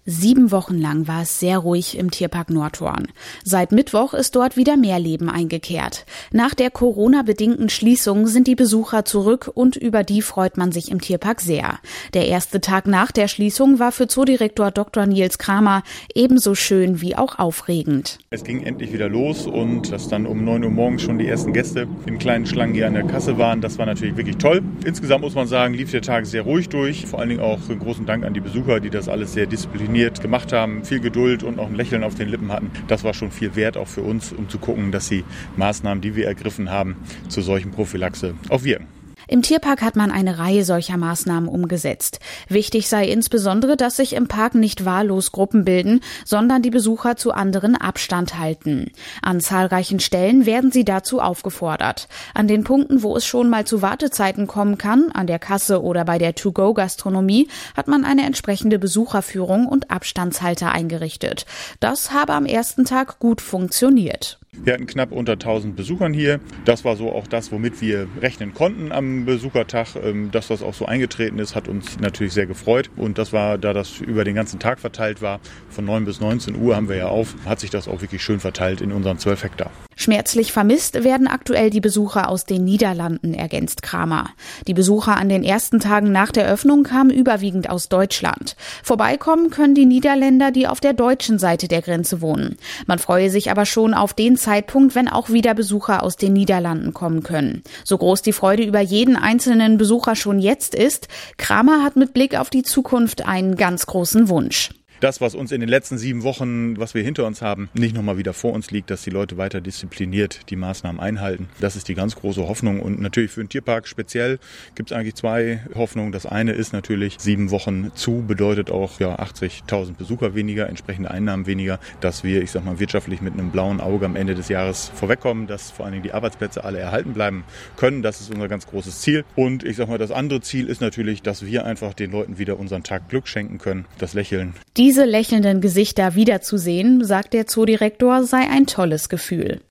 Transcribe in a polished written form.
7 Wochen lang war es sehr ruhig im Tierpark Nordhorn. Seit Mittwoch ist dort wieder mehr Leben eingekehrt. Nach der Corona-bedingten Schließung sind die Besucher zurück und über die freut man sich im Tierpark sehr. Der erste Tag nach der Schließung war für Zoodirektor Dr. Nils Kramer ebenso schön wie auch aufregend. Es ging endlich wieder los und dass dann um 9 Uhr morgens schon die ersten Gäste in kleinen Schlangen hier an der Kasse waren, das war natürlich wirklich toll. Insgesamt muss man sagen, lief der Tag sehr ruhig durch. Vor allen Dingen auch einen großen Dank an die Besucher, die das alles sehr diszipliniert gemacht haben, viel Geduld und auch ein Lächeln auf den Lippen hatten. Das war schon viel wert, auch für uns, um zu gucken, dass die Maßnahmen, die wir ergriffen haben, zur solchen Prophylaxe auch wirken. Im Tierpark hat man eine Reihe solcher Maßnahmen umgesetzt. Wichtig sei insbesondere, dass sich im Park nicht wahllos Gruppen bilden, sondern die Besucher zu anderen Abstand halten. An zahlreichen Stellen werden sie dazu aufgefordert. An den Punkten, wo es schon mal zu Wartezeiten kommen kann, an der Kasse oder bei der To-Go-Gastronomie, hat man eine entsprechende Besucherführung und Abstandshalter eingerichtet. Das habe am ersten Tag gut funktioniert. Wir hatten knapp unter 1000 Besuchern hier. Das war so auch das, womit wir rechnen konnten am Besuchertag. Dass das auch so eingetreten ist, hat uns natürlich sehr gefreut. Und das war, da das über den ganzen Tag verteilt war, von 9 bis 19 Uhr haben wir ja auf, hat sich das auch wirklich schön verteilt in unseren 12 Hektar. Schmerzlich vermisst werden aktuell die Besucher aus den Niederlanden, ergänzt Kramer. Die Besucher an den ersten Tagen nach der Öffnung kamen überwiegend aus Deutschland. Vorbeikommen können die Niederländer, die auf der deutschen Seite der Grenze wohnen. Man freue sich aber schon auf den Zeitpunkt, wenn auch wieder Besucher aus den Niederlanden kommen können. So groß die Freude über jeden einzelnen Besucher schon jetzt ist, Kramer hat mit Blick auf die Zukunft einen ganz großen Wunsch. Das, was uns in den letzten 7 Wochen, was wir hinter uns haben, nicht nochmal wieder vor uns liegt, dass die Leute weiter diszipliniert die Maßnahmen einhalten. Das ist die ganz große Hoffnung. Und natürlich für den Tierpark speziell gibt es eigentlich 2 Hoffnungen. Das eine ist natürlich, 7 Wochen zu bedeutet auch 80.000 Besucher weniger, entsprechende Einnahmen weniger, dass wir, wirtschaftlich mit einem blauen Auge am Ende des Jahres vorwegkommen, dass vor allen Dingen die Arbeitsplätze alle erhalten bleiben können. Das ist unser ganz großes Ziel. Und das andere Ziel ist natürlich, dass wir einfach den Leuten wieder unseren Tag Glück schenken können, das Lächeln. Diese lächelnden Gesichter wiederzusehen, sagt der Zoodirektor, sei ein tolles Gefühl.